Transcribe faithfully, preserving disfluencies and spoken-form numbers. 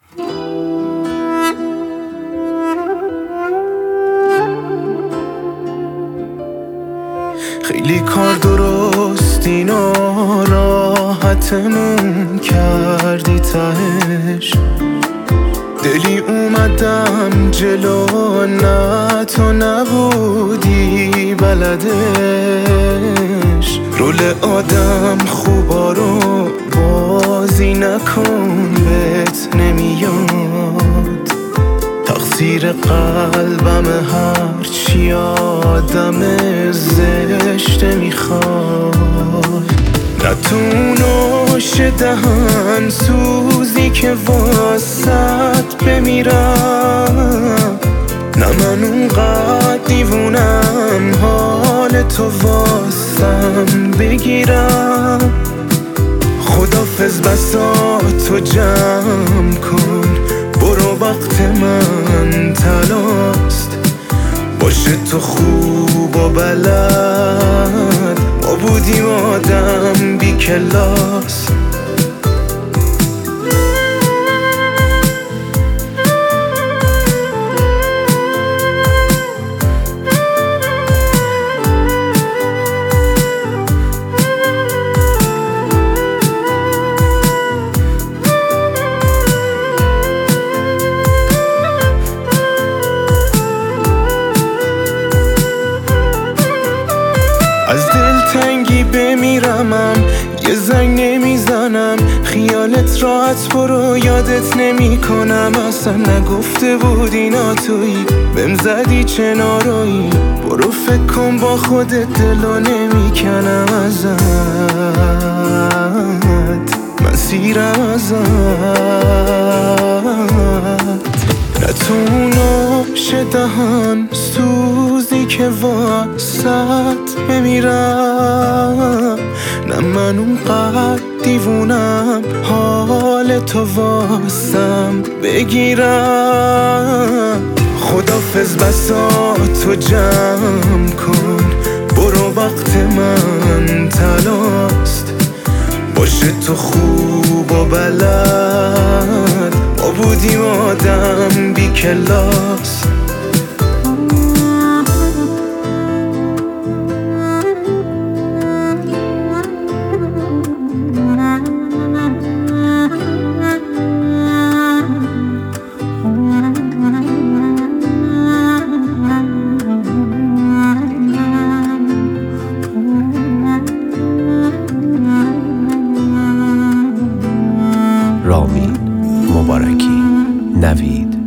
خیلی کار درست اینا راحتمون کردی تهش، دلی اومدم جلو نه تو نبودی بلدش. رول آدم خوبا رو بازی نکن بهت نمیاد، تقصیر قلبم هرچی آدم زشته میخواد. نه تو نوش دهن سوزی که واسط بمیرم، نه من اونقدر دیوونم حال تو واسم بگیرم. خدافظ بساطو جمع کن، برو وقت من تلاست. باشه تو خوب و بلد، ما بودیم آدم بی کلاس. از دلتنگی بمیرمم یه زنگ نمیزنم، خیالت راحت برو یادت نمی کنم. اصلا نگفته بود اینا تویی، بهم زدی چه نارایی. برو فکر کن با خودت دلو نمی کنم ازت، من سیرم ازت. نه تو نوش دهن سوزی که واسط بمیرم، نه من اونقدر دیوونم حال تو واسم بگیرم. خدافظ بساطو جمع کن، برو وقت من تلاست. باشه تو خوب و بلد، ما بودیم آدم بی کلاس. رامین مبارکی، نوید